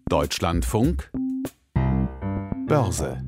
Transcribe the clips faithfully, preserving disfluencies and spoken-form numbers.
Deutschlandfunk Börse.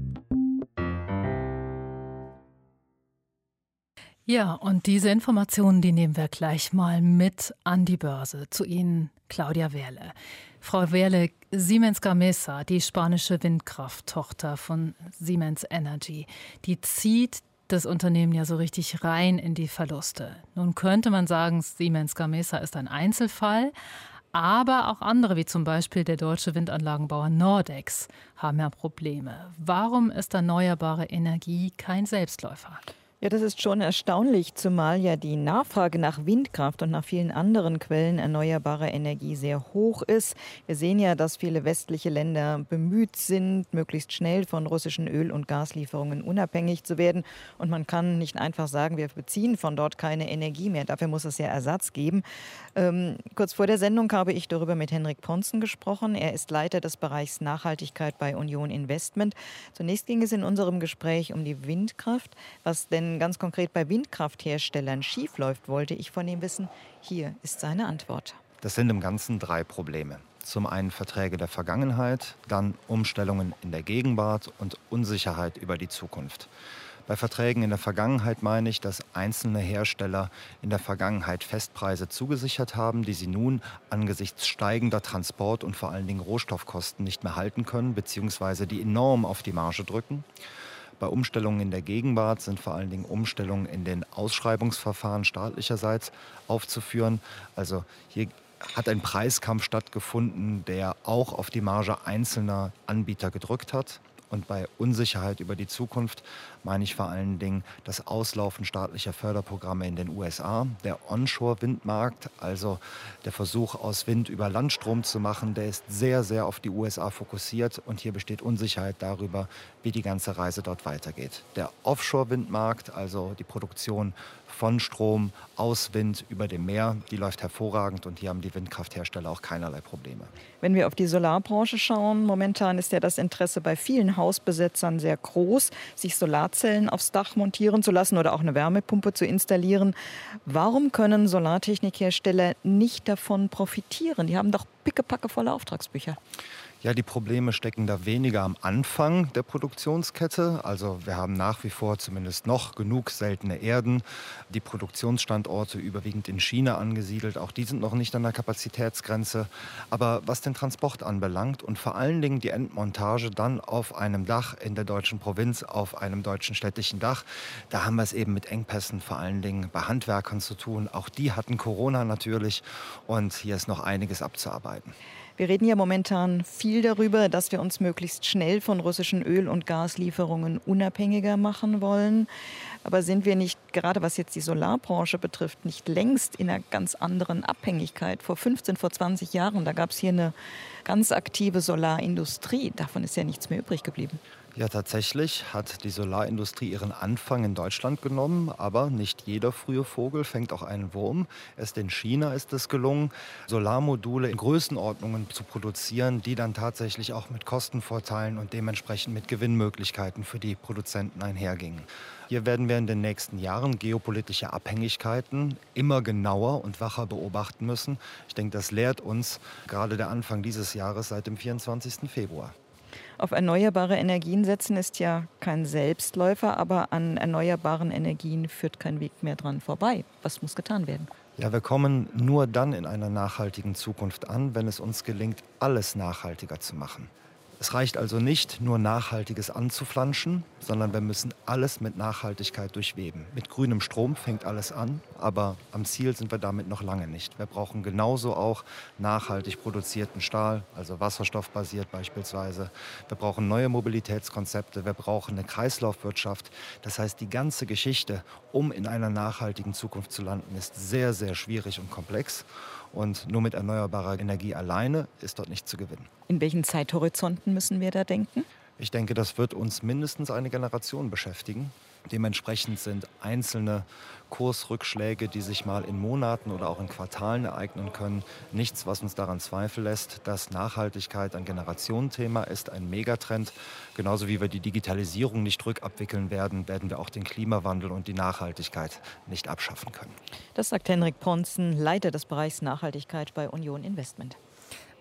Ja, und diese Informationen, die nehmen wir gleich mal mit an die Börse. Zu Ihnen, Claudia Wehrle. Frau Wehrle, Siemens Gamesa, die spanische Windkrafttochter von Siemens Energy, die zieht das Unternehmen ja so richtig rein in die Verluste. Nun könnte man sagen, Siemens Gamesa ist ein Einzelfall, aber auch andere, wie zum Beispiel der deutsche Windanlagenbauer Nordex, haben ja Probleme. Warum ist erneuerbare Energie kein Selbstläufer? Ja, das ist schon erstaunlich, zumal ja die Nachfrage nach Windkraft und nach vielen anderen Quellen erneuerbarer Energie sehr hoch ist. Wir sehen ja, dass viele westliche Länder bemüht sind, möglichst schnell von russischen Öl- und Gaslieferungen unabhängig zu werden. Und man kann nicht einfach sagen, wir beziehen von dort keine Energie mehr. Dafür muss es ja Ersatz geben. Ähm, kurz vor der Sendung habe ich darüber mit Henrik Pontzen gesprochen. Er ist Leiter des Bereichs Nachhaltigkeit bei Union Investment. Zunächst ging es in unserem Gespräch um die Windkraft. Was denn ganz konkret bei Windkraftherstellern schiefläuft, wollte ich von ihm wissen. Hier ist seine Antwort. Das sind im Ganzen drei Probleme. Zum einen Verträge der Vergangenheit, dann Umstellungen in der Gegenwart und Unsicherheit über die Zukunft. Bei Verträgen in der Vergangenheit meine ich, dass einzelne Hersteller in der Vergangenheit Festpreise zugesichert haben, die sie nun angesichts steigender Transport- und vor allen Dingen Rohstoffkosten nicht mehr halten können, beziehungsweise die enorm auf die Marge drücken. Bei Umstellungen in der Gegenwart sind vor allen Dingen Umstellungen in den Ausschreibungsverfahren staatlicherseits aufzuführen. Also hier hat ein Preiskampf stattgefunden, der auch auf die Marge einzelner Anbieter gedrückt hat. Und bei Unsicherheit über die Zukunft meine ich vor allen Dingen das Auslaufen staatlicher Förderprogramme in den U S A. Der Onshore-Windmarkt, also der Versuch aus Wind über Landstrom zu machen, der ist sehr, sehr auf die U S A fokussiert. Und hier besteht Unsicherheit darüber, wie die ganze Reise dort weitergeht. Der Offshore-Windmarkt, also die Produktion von Strom aus Wind über dem Meer, die läuft hervorragend und hier haben die Windkrafthersteller auch keinerlei Probleme. Wenn wir auf die Solarbranche schauen, momentan ist ja das Interesse bei vielen Hausbesitzern sehr groß, sich Solarzellen aufs Dach montieren zu lassen oder auch eine Wärmepumpe zu installieren. Warum können Solartechnikhersteller nicht davon profitieren? Die haben doch pickepacke volle Auftragsbücher. Ja, die Probleme stecken da weniger am Anfang der Produktionskette. Also wir haben nach wie vor zumindest noch genug seltene Erden. Die Produktionsstandorte überwiegend in China angesiedelt. Auch die sind noch nicht an der Kapazitätsgrenze. Aber was den Transport anbelangt und vor allen Dingen die Endmontage dann auf einem Dach in der deutschen Provinz, auf einem deutschen städtischen Dach, da haben wir es eben mit Engpässen vor allen Dingen bei Handwerkern zu tun. Auch die hatten Corona natürlich und hier ist noch einiges abzuarbeiten. Wir reden ja momentan viel darüber, dass wir uns möglichst schnell von russischen Öl- und Gaslieferungen unabhängiger machen wollen. Aber sind wir nicht, gerade was jetzt die Solarbranche betrifft, nicht längst in einer ganz anderen Abhängigkeit? Vor fünfzehn, vor zwanzig Jahren, da gab es hier eine ganz aktive Solarindustrie. Davon ist ja nichts mehr übrig geblieben. Ja, tatsächlich hat die Solarindustrie ihren Anfang in Deutschland genommen, aber nicht jeder frühe Vogel fängt auch einen Wurm. Erst in China ist es gelungen, Solarmodule in Größenordnungen zu produzieren, die dann tatsächlich auch mit Kostenvorteilen und dementsprechend mit Gewinnmöglichkeiten für die Produzenten einhergingen. Hier werden wir in den nächsten Jahren geopolitische Abhängigkeiten immer genauer und wacher beobachten müssen. Ich denke, das lehrt uns gerade der Anfang dieses Jahres seit dem vierundzwanzigsten Februar. Auf erneuerbare Energien setzen ist ja kein Selbstläufer, aber an erneuerbaren Energien führt kein Weg mehr dran vorbei. Was muss getan werden? Ja, wir kommen nur dann in einer nachhaltigen Zukunft an, wenn es uns gelingt, alles nachhaltiger zu machen. Es reicht also nicht, nur Nachhaltiges anzuflanschen, sondern wir müssen alles mit Nachhaltigkeit durchweben. Mit grünem Strom fängt alles an, aber am Ziel sind wir damit noch lange nicht. Wir brauchen genauso auch nachhaltig produzierten Stahl, also wasserstoffbasiert beispielsweise. Wir brauchen neue Mobilitätskonzepte, wir brauchen eine Kreislaufwirtschaft. Das heißt, die ganze Geschichte, um in einer nachhaltigen Zukunft zu landen, ist sehr, sehr schwierig und komplex. Und nur mit erneuerbarer Energie alleine ist dort nicht zu gewinnen. In welchen Zeithorizonten müssen wir da denken? Ich denke, das wird uns mindestens eine Generation beschäftigen. Dementsprechend sind einzelne Kursrückschläge, die sich mal in Monaten oder auch in Quartalen ereignen können, nichts, was uns daran Zweifel lässt, dass Nachhaltigkeit ein Generationenthema ist, ein Megatrend. Genauso wie wir die Digitalisierung nicht rückabwickeln werden, werden wir auch den Klimawandel und die Nachhaltigkeit nicht abschaffen können. Das sagt Henrik Pontzen, Leiter des Bereichs Nachhaltigkeit bei Union Investment.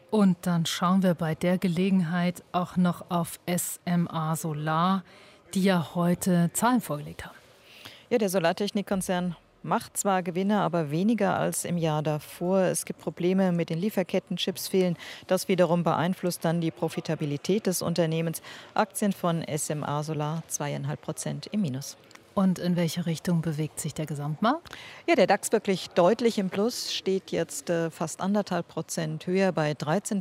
Und dann schauen wir bei der Gelegenheit auch noch auf S M A Solar, die ja heute Zahlen vorgelegt haben. Ja, der Solartechnikkonzern macht zwar Gewinne, aber weniger als im Jahr davor. Es gibt Probleme mit den Lieferketten, Chips fehlen. Das wiederum beeinflusst dann die Profitabilität des Unternehmens. Aktien von S M A Solar zweieinhalb Prozent im Minus. Und in welche Richtung bewegt sich der Gesamtmarkt? Ja, der DAX wirklich deutlich im Plus, steht jetzt äh, fast anderthalb Prozent höher bei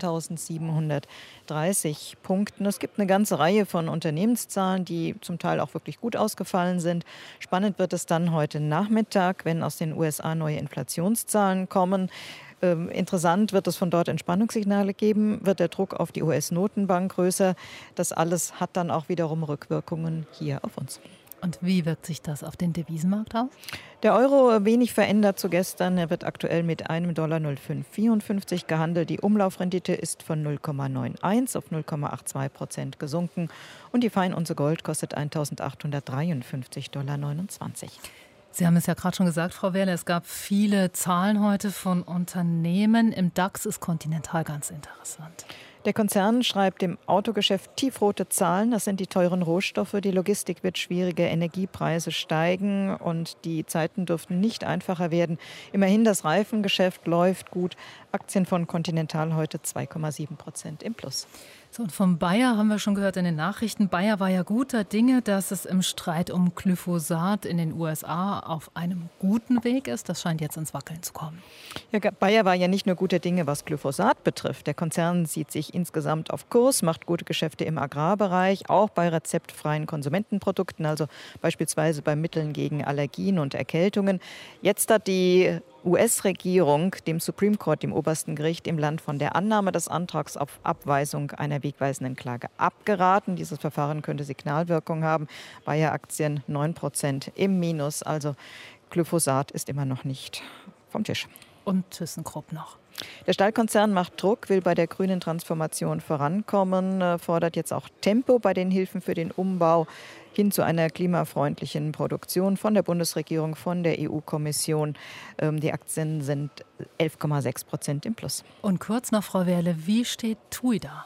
dreizehntausendsiebenhundertdreißig Punkten. Es gibt eine ganze Reihe von Unternehmenszahlen, die zum Teil auch wirklich gut ausgefallen sind. Spannend wird es dann heute Nachmittag, wenn aus den U S A neue Inflationszahlen kommen. Ähm, interessant wird es von dort Entspannungssignale geben, wird der Druck auf die U S-Notenbank größer. Das alles hat dann auch wiederum Rückwirkungen hier auf uns. Und wie wirkt sich das auf den Devisenmarkt aus? Der Euro wenig verändert zu gestern. Er wird aktuell mit einem Dollar null Komma fünf vierundfünfzig gehandelt. Die Umlaufrendite ist von null Komma einundneunzig auf null Komma zweiundachtzig Prozent gesunken. Und die Feinunze Gold kostet eintausendachthundertdreiundfünfzig Komma neunundzwanzig Dollar. Sie haben es ja gerade schon gesagt, Frau Wehrle, es gab viele Zahlen heute von Unternehmen. Im DAX ist Continental ganz interessant. Der Konzern schreibt im Autogeschäft tiefrote Zahlen. Das sind die teuren Rohstoffe. Die Logistik wird schwieriger, Energiepreise steigen und die Zeiten dürften nicht einfacher werden. Immerhin, das Reifengeschäft läuft gut. Aktien von Continental heute zwei Komma sieben Prozent im Plus. So, und von Bayer haben wir schon gehört in den Nachrichten. Bayer war ja guter Dinge, dass es im Streit um Glyphosat in den U S A auf einem guten Weg ist. Das scheint jetzt ins Wackeln zu kommen. Ja, Bayer war ja nicht nur guter Dinge, was Glyphosat betrifft. Der Konzern sieht sich insgesamt auf Kurs, macht gute Geschäfte im Agrarbereich, auch bei rezeptfreien Konsumentenprodukten, also beispielsweise bei Mitteln gegen Allergien und Erkältungen. Jetzt hat die U S-Regierung dem Supreme Court, dem obersten Gericht im Land, von der Annahme des Antrags auf Abweisung einer wegweisenden Klage abgeraten. Dieses Verfahren könnte Signalwirkung haben. Bayer-Aktien neun Prozent im Minus. Also Glyphosat ist immer noch nicht vom Tisch. Und ThyssenKrupp noch. Der Stahlkonzern macht Druck, will bei der grünen Transformation vorankommen, fordert jetzt auch Tempo bei den Hilfen für den Umbau hin zu einer klimafreundlichen Produktion von der Bundesregierung, von der E U-Kommission. Die Aktien sind elf Komma sechs Prozent im Plus. Und kurz noch, Frau Wehrle, wie steht T U I da?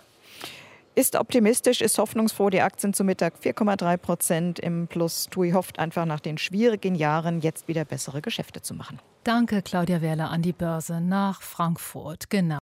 Ist optimistisch, ist hoffnungsfroh. Die Aktien zu Mittag vier Komma drei Prozent im Plus. T U I hofft einfach nach den schwierigen Jahren jetzt wieder bessere Geschäfte zu machen. Danke, Claudia Wehrle, an die Börse nach Frankfurt. Genau.